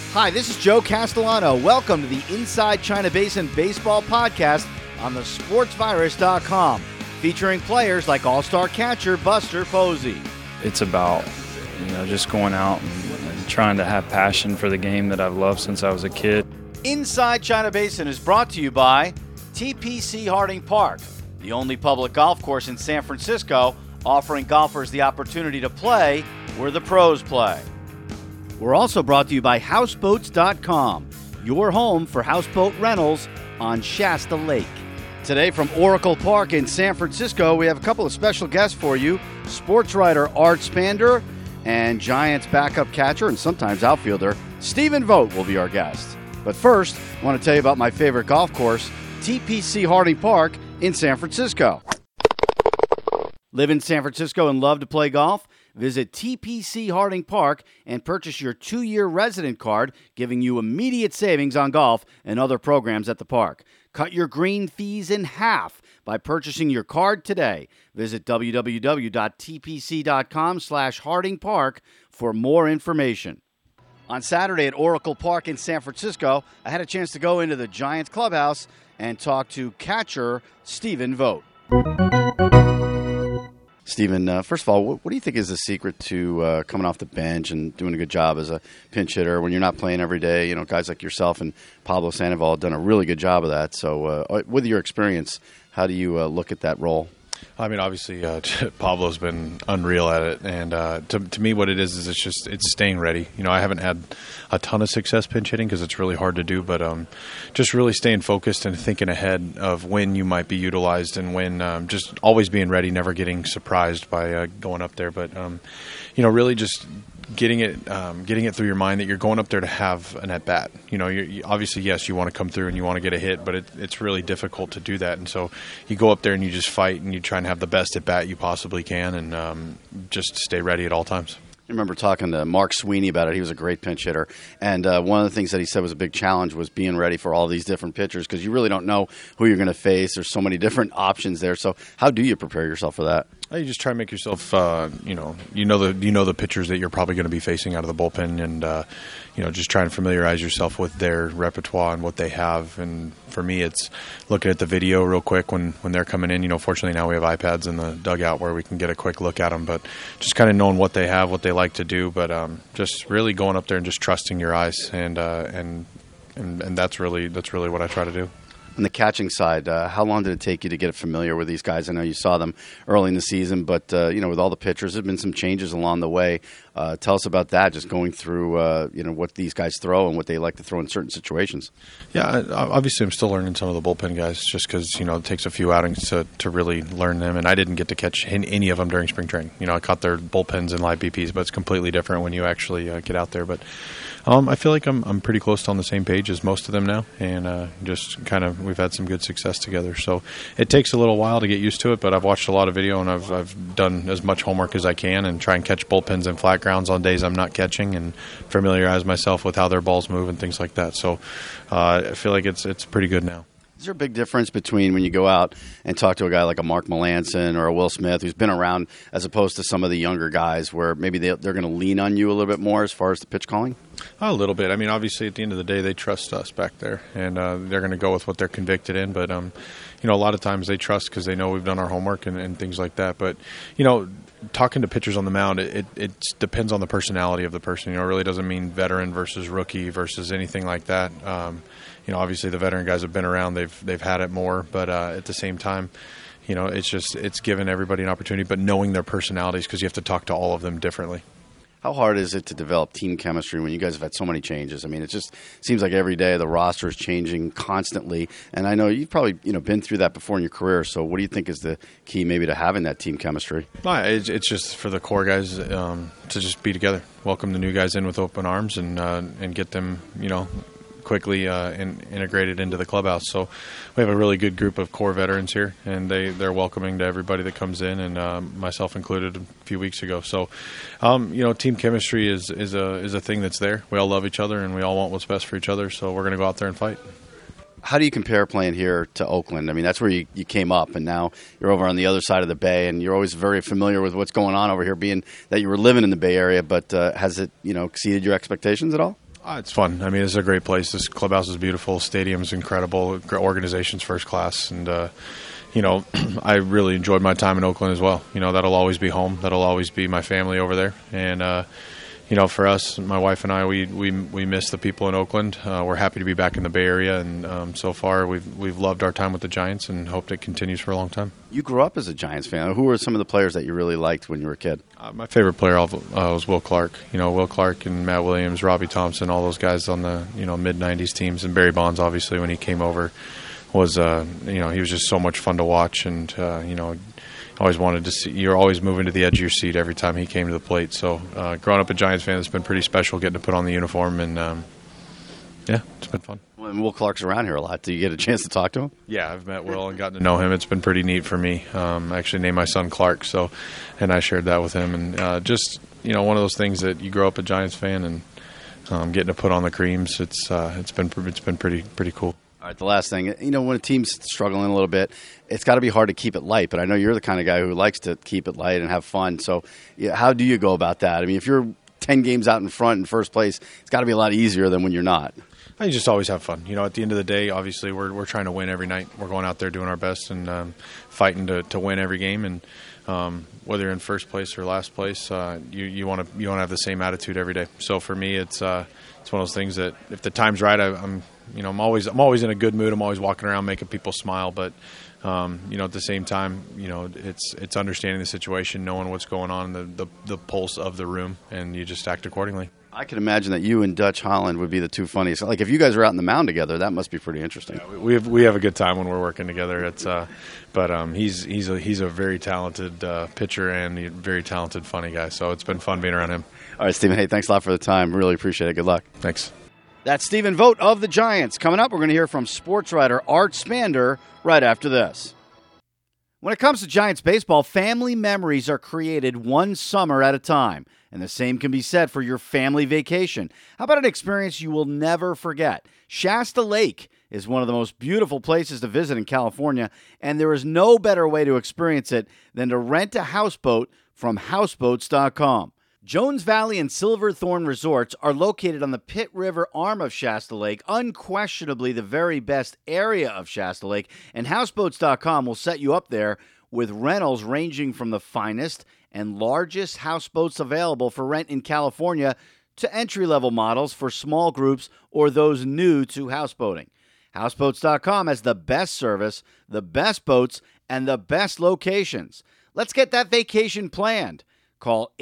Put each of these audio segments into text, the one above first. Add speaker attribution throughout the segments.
Speaker 1: Hi, this is Joe Castellano. Welcome to the Inside China Basin Baseball Podcast on the sportsvirus.com, featuring players like all-star catcher Buster Posey.
Speaker 2: It's about, just going out and trying to have passion for the game that I've loved since I was a kid.
Speaker 1: Inside China Basin is brought to you by TPC Harding Park, the only public golf course in San Francisco offering golfers the opportunity to play where the pros play. We're also brought to you by Houseboats.com, your home for houseboat rentals on Shasta Lake. Today from Oracle Park in San Francisco, we have a couple of special guests for you. Sports writer Art Spander and Giants backup catcher and sometimes outfielder Stephen Vogt will be our guest. But first, I want to tell you about my favorite golf course, TPC Harding Park in San Francisco. Live in San Francisco and love to play golf? Visit TPC Harding Park and purchase your 2-year resident card, giving you immediate savings on golf and other programs at the park. Cut your green fees in half by purchasing your card today. Visit www.tpc.com/Harding Park for more information. On Saturday at Oracle Park in San Francisco, I had a chance to go into the Giants clubhouse and talk to catcher Stephen Vogt. Stephen, first of all, what do you think is the secret to coming off the bench and doing a good job as a pinch hitter when you're not playing every day? Guys like yourself and Pablo Sandoval have done a really good job of that. So with your experience, how do you look at that role?
Speaker 3: I mean, obviously, Pablo's been unreal at it, and to me, what it is it's staying ready. I haven't had a ton of success pinch hitting because it's really hard to do, but just really staying focused and thinking ahead of when you might be utilized and when just always being ready, never getting surprised by going up there. But really just getting it through your mind that you're going up there to have an at bat. You obviously, yes, you want to come through and you want to get a hit, but it's really difficult to do that. And so you go up there and you just fight and you try and have the best at bat you possibly can, and just stay ready at all times.
Speaker 1: I remember talking to Mark Sweeney about it. He was a great pinch hitter. And one of the things that he said was a big challenge was being ready for all these different pitchers because you really don't know who you're going to face. There's so many different options there. So how do you prepare yourself for that?
Speaker 3: You just try to make yourself, the pitchers that you're probably going to be facing out of the bullpen, and just try and familiarize yourself with their repertoire and what they have. And for me, it's looking at the video real quick when they're coming in. Fortunately now we have iPads in the dugout where we can get a quick look at them, but just kind of knowing what they have, what they like to do, but just really going up there and just trusting your eyes, and that's really what I try to do.
Speaker 1: On the catching side, how long did it take you to get familiar with these guys? I know you saw them early in the season, but with all the pitchers, there have been some changes along the way. Tell us about that, just going through what these guys throw and what they like to throw in certain situations.
Speaker 3: Yeah, obviously I'm still learning some of the bullpen guys just because, it takes a few outings to really learn them, and I didn't get to catch any of them during spring training. I caught their bullpens and live BPs, but it's completely different when you actually get out there. But I feel like I'm pretty close to on the same page as most of them now, and just kind of we've had some good success together. So it takes a little while to get used to it, but I've watched a lot of video and I've done as much homework as I can and try and catch bullpens and flat grounds on days I'm not catching and familiarize myself with how their balls move and things like that. So I feel like it's pretty good now.
Speaker 1: Is there a big difference between when you go out and talk to a guy like a Mark Melancon or a Will Smith who's been around as opposed to some of the younger guys where maybe they're going to lean on you a little bit more as far as the pitch calling?
Speaker 3: A little bit. I mean, obviously, at the end of the day, they trust us back there, and they're going to go with what they're convicted in. But, a lot of times they trust because they know we've done our homework and things like that. But, talking to pitchers on the mound, it depends on the personality of the person. It really doesn't mean veteran versus rookie versus anything like that. Obviously the veteran guys have been around; they've had it more. But at the same time, it's given everybody an opportunity. But knowing their personalities, because you have to talk to all of them differently.
Speaker 1: How hard is it to develop team chemistry when you guys have had so many changes? I mean, it just seems like every day the roster is changing constantly. And I know you've probably been through that before in your career. So what do you think is the key maybe to having that team chemistry?
Speaker 3: It's just for the core guys to just be together, welcome the new guys in with open arms, and get them quickly integrated into the clubhouse. So we have a really good group of core veterans here, and they're welcoming to everybody that comes in, and myself included a few weeks ago. So, team chemistry is a thing that's there. We all love each other, and we all want what's best for each other. So we're going to go out there and fight.
Speaker 1: How do you compare playing here to Oakland? I mean, that's where you came up, and now you're over on the other side of the Bay, and you're always very familiar with what's going on over here, being that you were living in the Bay Area. But has it, exceeded your expectations at all?
Speaker 3: It's fun. I mean, it's a great place. This clubhouse is beautiful. Stadium's incredible. Organization's first class. And, I really enjoyed my time in Oakland as well. That'll always be home. That'll always be my family over there. And, for us, my wife and I, we miss the people in Oakland. We're happy to be back in the Bay Area. And so far, we've loved our time with the Giants and hope it continues for a long time.
Speaker 4: You grew up as a Giants fan. Who were some of the players that you really liked when you were a kid?
Speaker 3: My favorite player was Will Clark. Will Clark and Matt Williams, Robbie Thompson, all those guys on the mid-'90s teams. And Barry Bonds, obviously, when he came over, was he was just so much fun to watch. And, always wanted to see. You're always moving to the edge of your seat every time he came to the plate. So growing up a Giants fan, it's been pretty special getting to put on the uniform. And, it's been fun.
Speaker 4: Well, Will Clark's around here a lot. Do you get a chance to talk to him?
Speaker 3: Yeah, I've met Will and gotten to know him. It's been pretty neat for me. I actually named my son Clark, and I shared that with him. And just one of those things that you grow up a Giants fan and getting to put on the creams. It's been pretty cool.
Speaker 4: All right, the last thing, when a team's struggling a little bit, it's got to be hard to keep it light. But I know you're the kind of guy who likes to keep it light and have fun. So how do you go about that? I mean, if you're 10 games out in front in first place, it's got to be a lot easier than when you're not.
Speaker 3: I just always have fun. At the end of the day, obviously, we're trying to win every night. We're going out there doing our best and fighting to win every game. And whether you're in first place or last place, you want to have the same attitude every day. So for me, it's one of those things that if the time's right, I'm always in a good mood. I'm always walking around making people smile. But at the same time, it's understanding the situation, knowing what's going on, the pulse of the room, and you just act accordingly.
Speaker 4: I can imagine that you and Dutch Holland would be the two funniest. Like, if you guys are out in the mound together, that must be pretty interesting.
Speaker 3: Yeah, we have a good time when we're working together. But he's a very talented pitcher and a very talented, funny guy. So it's been fun being around him.
Speaker 4: All right, Stephen. Hey, thanks a lot for the time. Really appreciate it. Good luck.
Speaker 3: Thanks.
Speaker 4: That's Stephen Vogt of the Giants. Coming up, we're going to hear from sports writer Art Spander right after this. When it comes to Giants baseball, family memories are created one summer at a time. And the same can be said for your family vacation. How about an experience you will never forget? Shasta Lake is one of the most beautiful places to visit in California, and there is no better way to experience it than to rent a houseboat from houseboats.com. Jones Valley and Silverthorne resorts are located on the Pitt River arm of Shasta Lake, unquestionably the very best area of Shasta Lake, and houseboats.com will set you up there with rentals ranging from the finest and largest houseboats available for rent in California to entry-level models for small groups or those new to houseboating. Houseboats.com has the best service, the best boats, and the best locations. Let's get that vacation planned. Call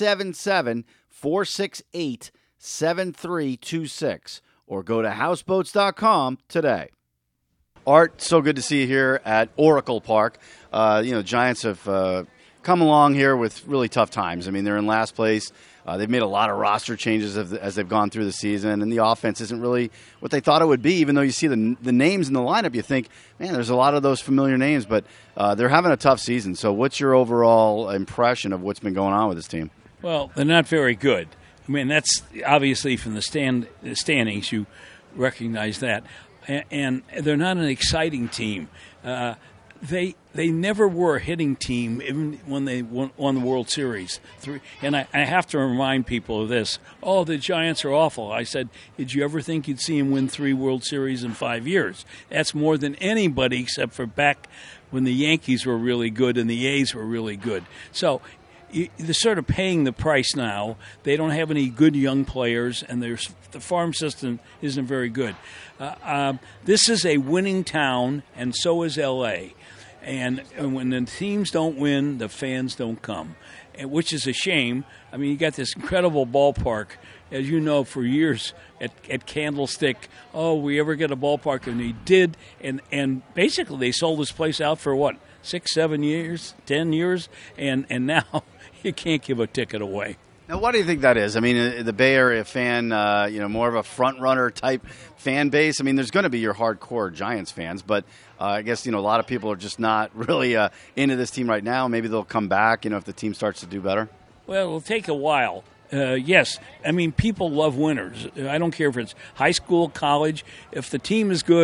Speaker 4: 877-468-7326 or go to houseboats.com today. Art, so good to see you here at Oracle Park. Giants have come along here with really tough times. I mean, they're in last place. They've made a lot of roster changes as they've gone through the season, and the offense isn't really what they thought it would be. Even though you see the names in the lineup, you think, man, there's a lot of those familiar names, but they're having a tough season. So what's your overall impression of what's been going on with this team?
Speaker 5: Well, they're not very good. I mean, that's obviously from the standings. You recognize that. And they're not an exciting team. They never were a hitting team, even when they won the World Series. And I have to remind people of this. Oh, the Giants are awful. I said, did you ever think you'd see them win 3 World Series in 5 years? That's more than anybody except for back when the Yankees were really good and the A's were really good. So they're sort of paying the price now. They don't have any good young players, and the farm system isn't very good. This is a winning town, and so is L.A., and when the teams don't win, the fans don't come, which is a shame. I mean, you got this incredible ballpark, as you know, for years at Candlestick. Oh, we ever get a ballpark? And they did, and basically they sold this place out for, 6, 7 years, 10 years, and now you can't give a ticket away.
Speaker 4: Now, why do you think that is? I mean, the Bay Area fan, more of a front-runner type fan base. I mean, there's going to be your hardcore Giants fans, but I guess, a lot of people are just not really into this team right now. Maybe they'll come back, if the team starts to do better.
Speaker 5: Well, it'll take a while. Yes, I mean, people love winners. I don't care if it's high school, college. If the team is good,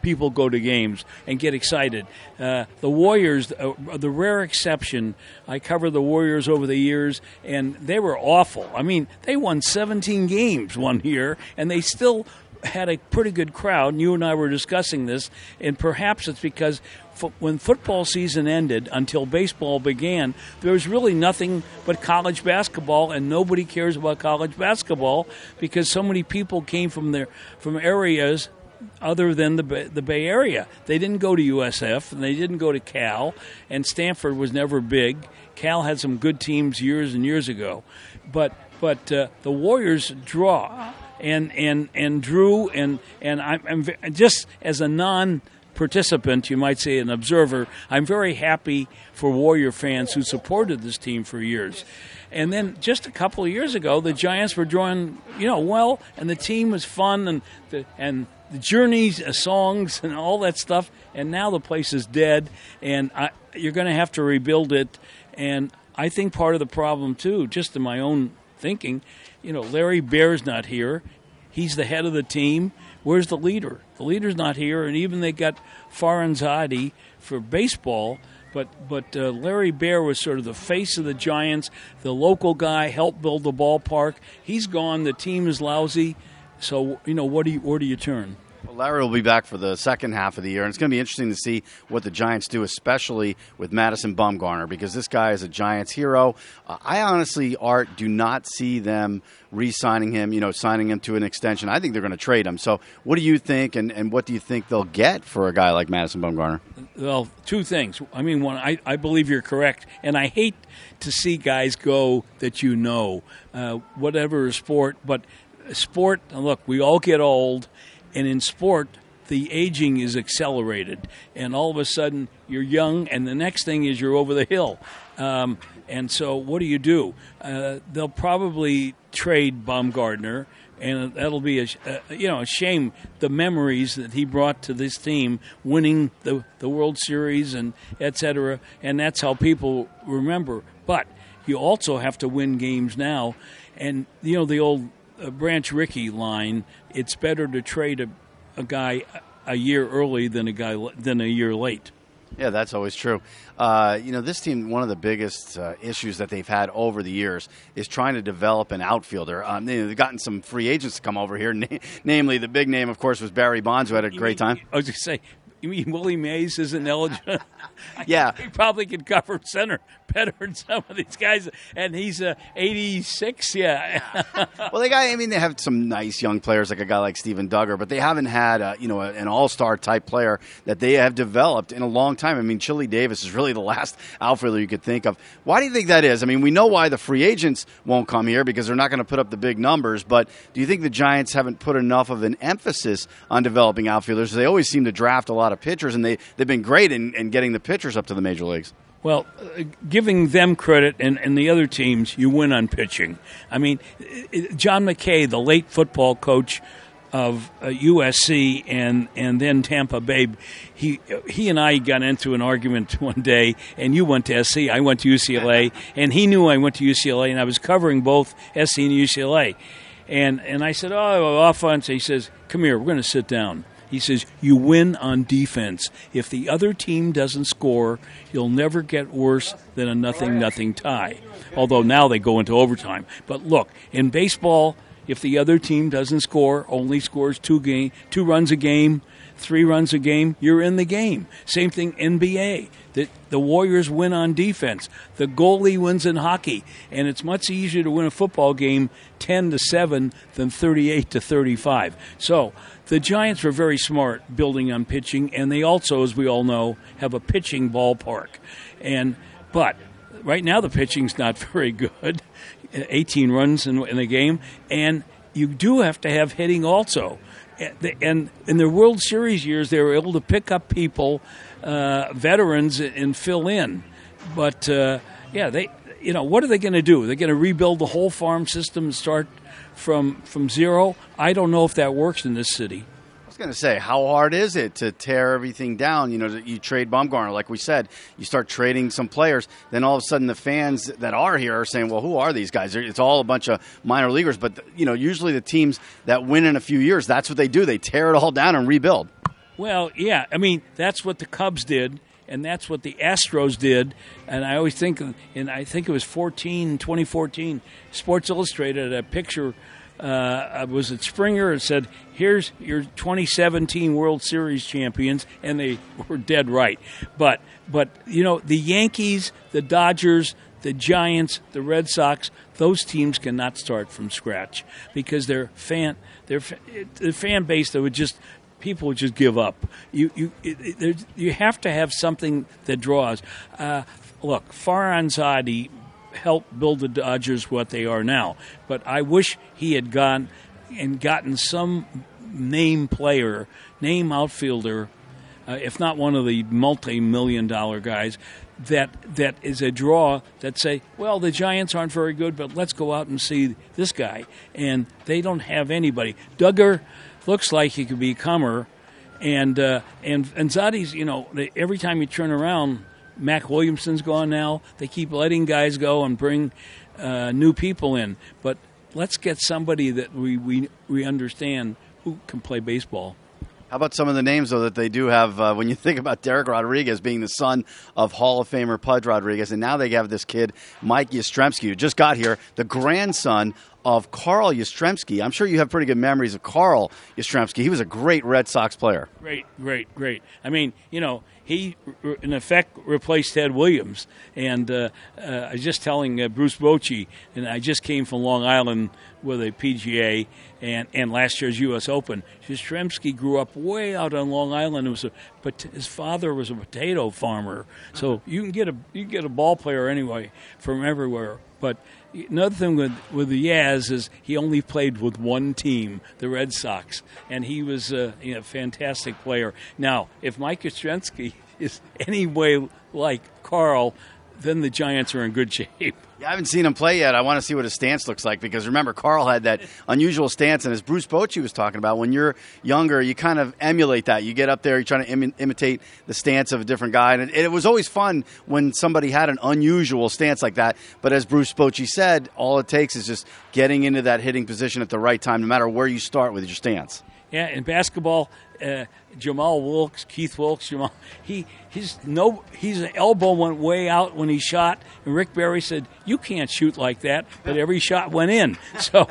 Speaker 5: people go to games and get excited. The Warriors, the rare exception. I covered the Warriors over the years, and they were awful. I mean, they won 17 games one year, and they still had a pretty good crowd. And you and I were discussing this, and perhaps it's because when football season ended until baseball began, there was really nothing but college basketball, and nobody cares about college basketball because so many people came from areas other than the Bay Area. They didn't go to USF, and they didn't go to Cal, and Stanford was never big. Cal had some good teams years and years ago. But the Warriors draw and drew, and I'm just as a non-participant, you might say an observer, I'm very happy for Warrior fans who supported this team for years. And then just a couple of years ago, the Giants were drawing, well, and the team was fun, and the journeys, songs, and all that stuff. And now the place is dead, and you're going to have to rebuild it. And I think part of the problem too, just in my own thinking, Larry Baer's not here. He's the head of the team. Where's the leader? The leader's not here, and even they got Farzaneh for baseball. But Larry Baer was sort of the face of the Giants, the local guy, helped build the ballpark. He's gone. The team is lousy. So, where do you turn?
Speaker 4: Well, Larry will be back for the second half of the year, and it's going to be interesting to see what the Giants do, especially with Madison Bumgarner, because this guy is a Giants hero. I honestly, Art, do not see them re-signing him, signing him to an extension. I think they're going to trade him. So what do you think, and what do you think they'll get for a guy like Madison Bumgarner?
Speaker 5: Well, two things. I mean, one, I believe you're correct, and I hate to see guys go that whatever sport, but sport, look, we all get old. And in sport, the aging is accelerated. And all of a sudden, you're young, and the next thing is you're over the hill. And so what do? They'll probably trade Bumgarner, and that'll be a shame. The memories that he brought to this team, winning the World Series and et cetera, and that's how people remember. But you also have to win games now. And, the old Branch Rickey line, it's better to trade a guy a year early than a year late.
Speaker 4: Yeah, that's always true. This team, one of the biggest issues that they've had over the years is trying to develop an outfielder. They've gotten some free agents to come over here, namely the big name, of course, was Barry Bonds, who had a great time.
Speaker 5: I was going to say, you mean Willie Mays isn't eligible?
Speaker 4: Yeah.
Speaker 5: He probably could cover center better than some of these guys, and he's 86, yeah.
Speaker 4: Well, they have some nice young players, like a guy like Steven Duggar, but they haven't had an all-star type player that they have developed in a long time. I mean, Chili Davis is really the last outfielder you could think of. Why do you think that is? I mean, we know why the free agents won't come here, because they're not going to put up the big numbers, but do you think the Giants haven't put enough of an emphasis on developing outfielders? They always seem to draft a lot of pitchers, and they've been great in getting the pitchers up to the major leagues.
Speaker 5: Well, giving them credit and the other teams, you win on pitching. I mean, John McKay, the late football coach of USC and then Tampa Bay, he and I got into an argument one day, and you went to SC, I went to UCLA, and he knew I went to UCLA, and I was covering both SC and UCLA. And I said, offense. He says, come here, we're going to sit down. He says, you win on defense. If the other team doesn't score, you'll never get worse than a 0-0 tie. Although now they go into overtime. But look, in baseball, if the other team doesn't score, only scores 2 runs a game, 3 runs a game, you're in the game. Same thing NBA. The Warriors win on defense. The goalie wins in hockey. And it's much easier to win a football game 10-7 than 38-35. So the Giants were very smart building on pitching, and they also, as we all know, have a pitching ballpark. But right now the pitching's not very good. 18 runs in a game. And you do have to have hitting also. And in their World Series years, they were able to pick up people, veterans, and fill in. But what are they going to do? They're going to rebuild the whole farm system and start from zero? I don't know if that works in this city.
Speaker 4: I was going to say, how hard is it to tear everything down? You trade Bumgarner, like we said. You start trading some players. Then all of a sudden the fans that are here are saying, well, who are these guys? It's all a bunch of minor leaguers. But, usually the teams that win in a few years, that's what they do. They tear it all down and rebuild.
Speaker 5: Well, yeah. I mean, that's what the Cubs did, and that's what the Astros did. And I always think, I think it was 2014, Sports Illustrated, a picture, was it Springer? It said, here's your 2017 World Series champions, and they were dead right. But the Yankees, the Dodgers, the Giants, the Red Sox, those teams cannot start from scratch because the fan base that would just – people would just give up. You have to have something that draws. Look, Farhan helped build the Dodgers what they are now, but I wish he had gone and gotten some name player, name outfielder, if not one of the multi-million-dollar guys, that is a draw that say, well, the Giants aren't very good, but let's go out and see this guy. And they don't have anybody. Duggar looks like he could be a comer, and Zadi's, every time you turn around, Mac Williamson's gone now. They keep letting guys go and bring new people in. But let's get somebody that we understand who can play baseball.
Speaker 4: How about some of the names, though, that they do have when you think about Derek Rodriguez being the son of Hall of Famer Pudge Rodriguez, and now they have this kid, Mike Yastrzemski, who just got here, the grandson of Carl Yastrzemski. I'm sure you have pretty good memories of Carl Yastrzemski. He was a great Red Sox player.
Speaker 5: Great. I mean, he, in effect, replaced Ted Williams. And I was just telling Bruce Bochy, and I just came from Long Island with a PGA and last year's U.S. Open. Yastrzemski grew up way out on Long Island. But his father was a potato farmer. So you can get a ball player anyway from everywhere. But another thing with the Yaz is he only played with one team, the Red Sox, and he was a fantastic player. Now, if Mike Yastrzemski is any way like Carl, then the Giants are in good shape.
Speaker 4: Yeah, I haven't seen him play yet. I want to see what his stance looks like because, remember, Carl had that unusual stance, and as Bruce Bochy was talking about, when you're younger, you kind of emulate that. You get up there, you're trying to imitate the stance of a different guy, and it was always fun when somebody had an unusual stance like that. But as Bruce Bochy said, all it takes is just getting into that hitting position at the right time, no matter where you start with your stance.
Speaker 5: Yeah, in basketball, Jamal Wilkes, Keith Wilkes, his elbow went way out when he shot, and Rick Barry said, "You can't shoot like that," but every shot went in. So,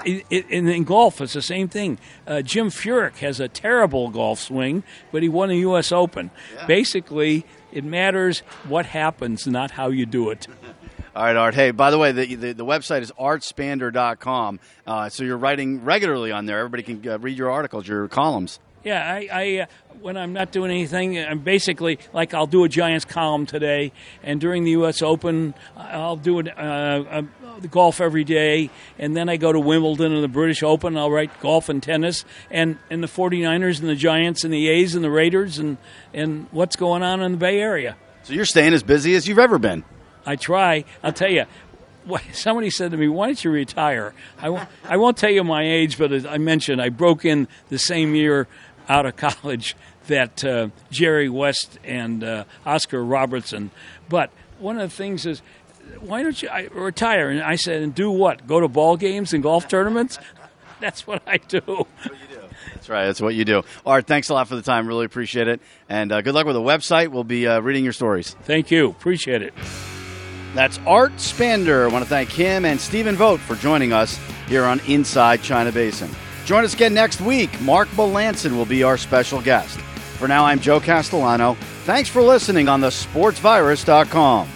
Speaker 5: in golf, it's the same thing. Jim Furyk has a terrible golf swing, but he won a U.S. Open. Yeah. Basically, it matters what happens, not how you do it.
Speaker 4: All right, Art. Hey, by the way, the website is artspander.com, so you're writing regularly on there. Everybody can read your articles, your columns.
Speaker 5: Yeah, I when I'm not doing anything, I'm basically, like, I'll do a Giants column today, and during the U.S. Open, I'll do the golf every day, and then I go to Wimbledon and the British Open, I'll write golf and tennis, and the 49ers and the Giants and the A's and the Raiders and what's going on in the Bay Area.
Speaker 4: So you're staying as busy as you've ever been.
Speaker 5: I try. I'll tell you. Somebody said to me, "Why don't you retire?" I won't tell you my age, but as I mentioned, I broke in the same year out of college that Jerry West and Oscar Robertson. But one of the things is, why don't you retire? And I said, and do what? Go to ball games and golf tournaments? That's what I do.
Speaker 4: That's what you do. That's right. That's what you do. Art, thanks a lot for the time. Really appreciate it. And good luck with the website. We'll be reading your stories.
Speaker 5: Thank you. Appreciate it.
Speaker 4: That's Art Spander. I want to thank him and Stephen Vogt for joining us here on Inside China Basin. Join us again next week. Mark Melanson will be our special guest. For now, I'm Joe Castellano. Thanks for listening on thesportsvirus.com.